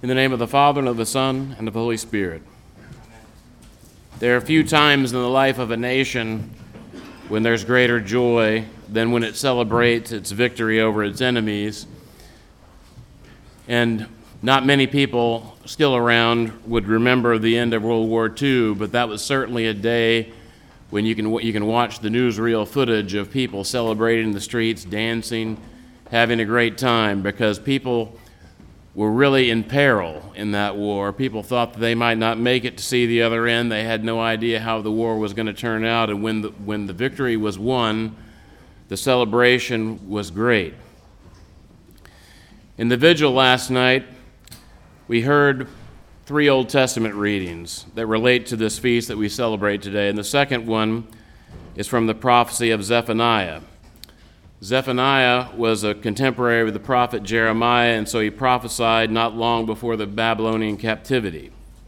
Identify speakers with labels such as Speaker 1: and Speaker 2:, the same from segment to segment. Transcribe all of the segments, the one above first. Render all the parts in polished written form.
Speaker 1: In the name of the Father, and of the Son, and of the Holy Spirit. There are few times in the life of a nation when there's greater joy than when it celebrates its victory over its enemies. And not many people still around would remember the end of World War II, but that was certainly a day when you can watch the newsreel footage of people celebrating in the streets, dancing, having a great time, because people were really in peril in that war. People thought that they might not make it to see the other end. They had no idea how the war was going to turn out, and when the victory was won, the celebration was great. In the vigil last night, we heard 3 Old Testament readings that relate to this feast that we celebrate today, and the second one is from the prophecy of Zephaniah. Zephaniah was a contemporary with the prophet Jeremiah, and so he prophesied not long before the Babylonian captivity.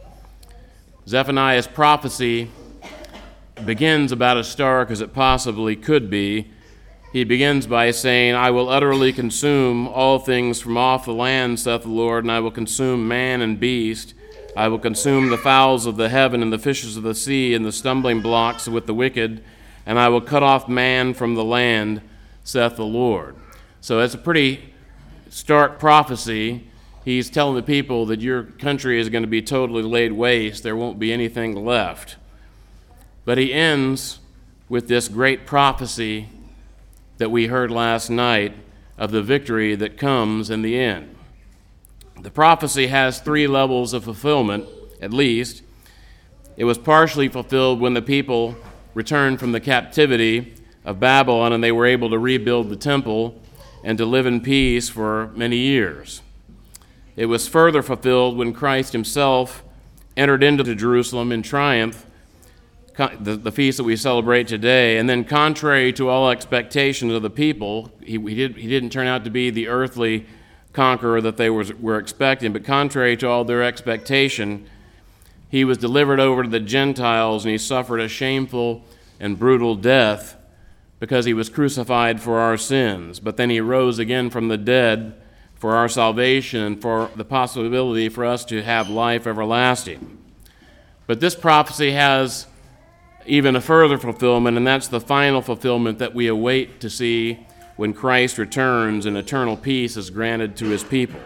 Speaker 1: Zephaniah's prophecy begins about as stark as it possibly could be. He begins by saying, "I will utterly consume all things from off the land, saith the Lord, and I will consume man and beast. I will consume the fowls of the heaven and the fishes of the sea and the stumbling blocks with the wicked, and I will cut off man from the land, saith the Lord." So it's a pretty stark prophecy. He's telling the people that your country is going to be totally laid waste. There won't be anything left. But he ends with this great prophecy that we heard last night of the victory that comes in the end. The prophecy has 3 levels of fulfillment, at least. It was partially fulfilled when the people returned from the captivity of Babylon and they were able to rebuild the temple and to live in peace for many years. It was further fulfilled when Christ himself entered into Jerusalem in triumph, the feast that we celebrate today, and then contrary to all expectations of the people, he didn't turn out to be the earthly conqueror that they were expecting, but contrary to all their expectation, he was delivered over to the Gentiles and he suffered a shameful and brutal death because he was crucified for our sins. But then he rose again from the dead for our salvation and for the possibility for us to have life everlasting. But this prophecy has even a further fulfillment, and that's the final fulfillment that we await to see when Christ returns and eternal peace is granted to his people.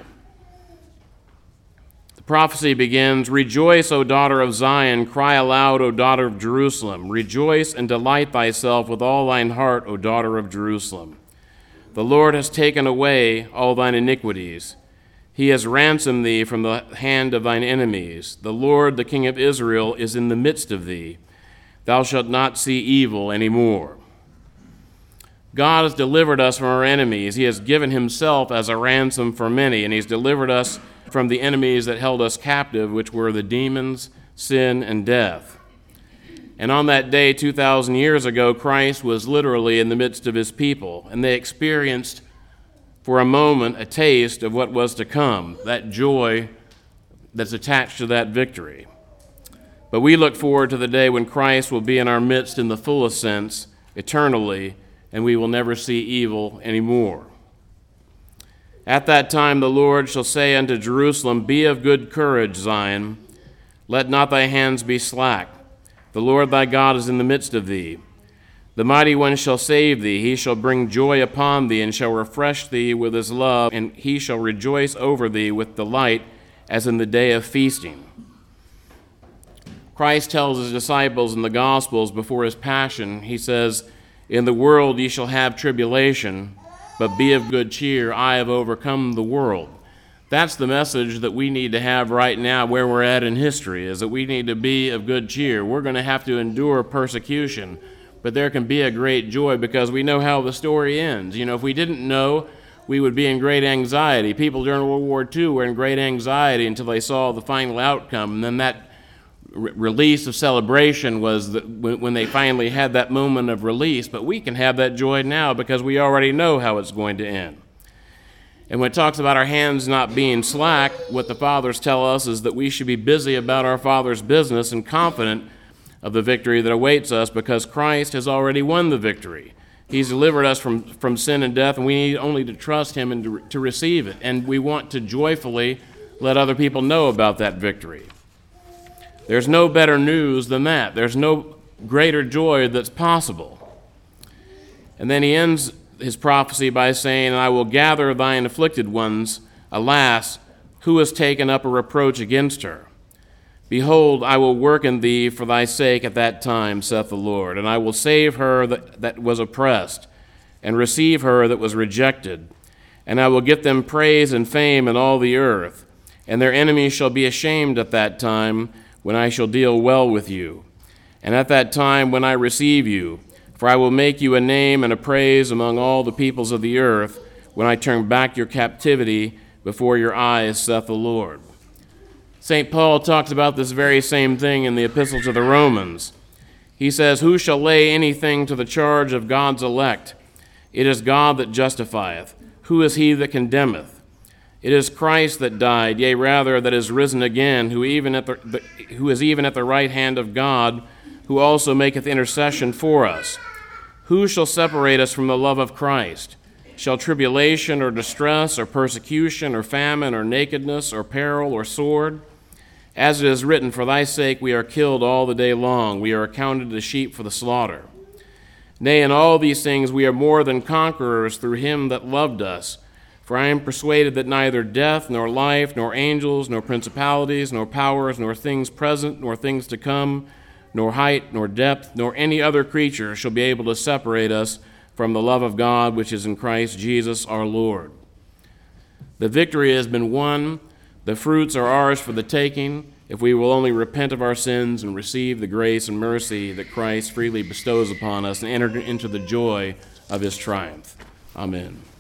Speaker 1: The prophecy begins, "Rejoice, O daughter of Zion, cry aloud, O daughter of Jerusalem. Rejoice and delight thyself with all thine heart, O daughter of Jerusalem. The Lord has taken away all thine iniquities. He has ransomed thee from the hand of thine enemies. The Lord, the King of Israel, is in the midst of thee. Thou shalt not see evil any more." God has delivered us from our enemies. He has given himself as a ransom for many, and he's delivered us from the enemies that held us captive, which were the demons, sin, and death. And on that day, 2,000 years ago, Christ was literally in the midst of his people, and they experienced for a moment a taste of what was to come, that joy that's attached to that victory. But we look forward to the day when Christ will be in our midst in the fullest sense, eternally, and we will never see evil anymore. At that time the Lord shall say unto Jerusalem, Be of good courage, Zion. Let not thy hands be slack. The Lord thy God is in the midst of thee. The mighty one shall save thee. He shall bring joy upon thee, and shall refresh thee with his love, and he shall rejoice over thee with delight, as in the day of feasting. Christ tells his disciples in the Gospels before his passion, he says, In the world ye shall have tribulation, but be of good cheer, I have overcome the world. That's the message that we need to have right now where we're at in history, is that we need to be of good cheer. We're going to have to endure persecution, but there can be a great joy because we know how the story ends. You know, if we didn't know, we would be in great anxiety. People during World War II were in great anxiety until they saw the final outcome, and then that release of celebration was when they finally had that moment of release. But we can have that joy now because we already know how it's going to end. And when it talks about our hands not being slack, what the fathers tell us is that we should be busy about our Father's business and confident of the victory that awaits us because Christ has already won the victory. He's delivered us from sin and death, and we need only to trust him and to receive it. And we want to joyfully let other people know about that victory. There's no better news than that. There's no greater joy that's possible. And then he ends his prophecy by saying, I will gather thine afflicted ones. Alas, who has taken up a reproach against her? Behold, I will work in thee for thy sake at that time, saith the Lord, and I will save her that was oppressed, and receive her that was rejected. And I will get them praise and fame in all the earth, and their enemies shall be ashamed at that time, when I shall deal well with you. And at that time when I receive you, for I will make you a name and a praise among all the peoples of the earth, when I turn back your captivity before your eyes, saith the Lord. St. Paul talks about this very same thing in the Epistle to the Romans. He says, Who shall lay anything to the charge of God's elect? It is God that justifieth. Who is he that condemneth? It is Christ that died, yea, rather, that is risen again, who is even at the right hand of God, who also maketh intercession for us. Who shall separate us from the love of Christ? Shall tribulation or distress or persecution or famine or nakedness or peril or sword? As it is written, For thy sake we are killed all the day long. We are accounted as sheep for the slaughter. Nay, in all these things we are more than conquerors through him that loved us. For I am persuaded that neither death, nor life, nor angels, nor principalities, nor powers, nor things present, nor things to come, nor height, nor depth, nor any other creature shall be able to separate us from the love of God which is in Christ Jesus our Lord. The victory has been won. The fruits are ours for the taking, if we will only repent of our sins and receive the grace and mercy that Christ freely bestows upon us and enter into the joy of his triumph. Amen.